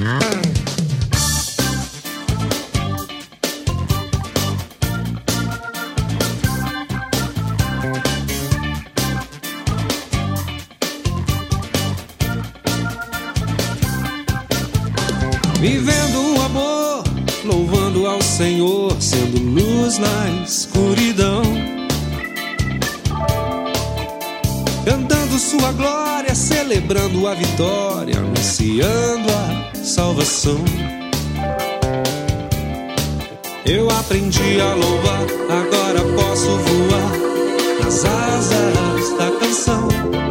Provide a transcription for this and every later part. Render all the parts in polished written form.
Vivendo o amor, louvando ao Senhor, sendo luz na escuridão, cantando sua glória, celebrando a vitória, anunciando a salvação. Eu aprendi a louvar, agora posso voar nas asas da canção.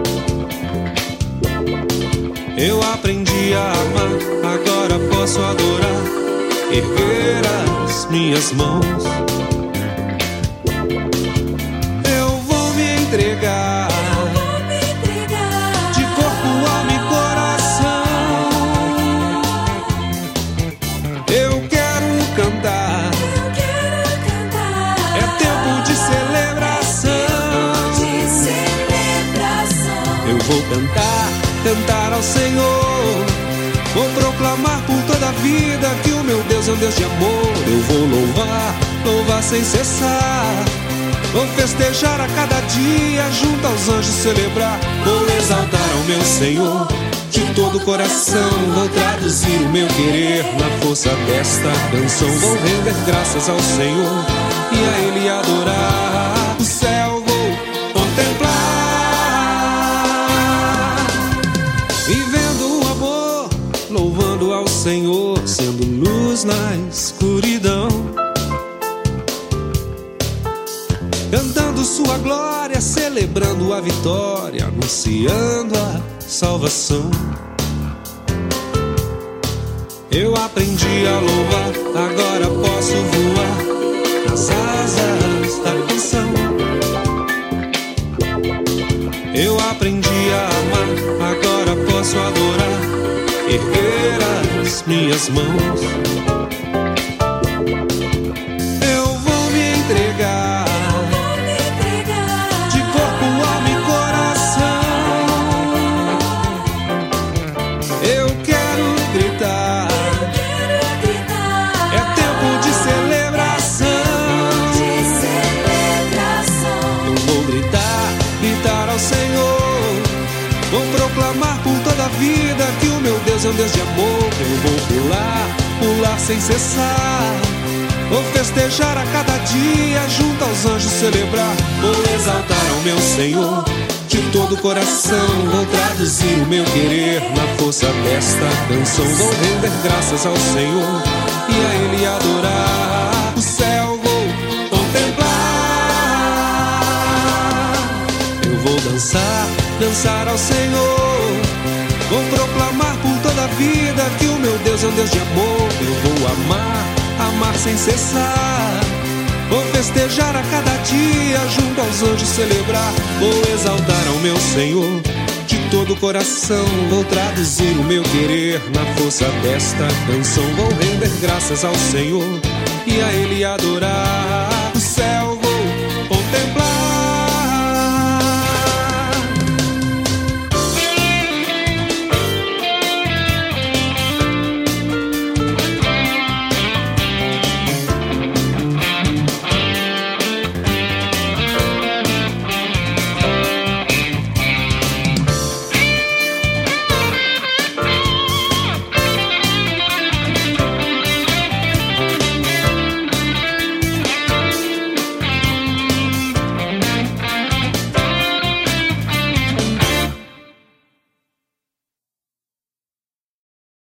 Eu aprendi a amar, agora posso adorar, erguer as minhas mãos. Eu vou me entregar, de corpo, alma e coração. Eu quero cantar, é tempo de celebração. Eu vou cantar ao Senhor, vou proclamar por toda a vida que o meu Deus é um Deus de amor. Eu vou louvar sem cessar, vou festejar a cada dia, junto aos anjos celebrar. Vou exaltar ao meu Senhor de todo o coração, vou traduzir o meu querer na força desta canção. Vou render graças ao Senhor e a Ele adorar. O céu vou contemplar, vivendo o amor, louvando ao Senhor, sendo luz na escuridão, cantando sua glória, celebrando a vitória, anunciando a salvação. Eu aprendi a louvar, agora posso voar nas asas da canção. Eu aprendi a amar, agora posso adorar, erguer as minhas mãos. Eu vou me entregar, de corpo, alma e coração. Eu quero gritar, é tempo de celebração. Eu vou gritar ao Senhor, vou proclamar por toda a vida que o meu Deus é um Deus de amor. Eu vou pular sem cessar, vou festejar a cada dia, junto aos anjos celebrar. Vou exaltar ao meu Senhor de todo o coração, vou traduzir o meu querer na força desta canção. Vou render graças ao Senhor e a Ele adorar. O céu vou contemplar, eu vou dançar ao Senhor, vou proclamar por toda a vida que o meu Deus é um Deus de amor. Eu vou amar sem cessar, vou festejar a cada dia, junto aos anjos celebrar. Vou exaltar ao meu Senhor de todo o coração, vou traduzir o meu querer na força desta canção. Vou render graças ao Senhor e a Ele adorar. O céu vou contemplar,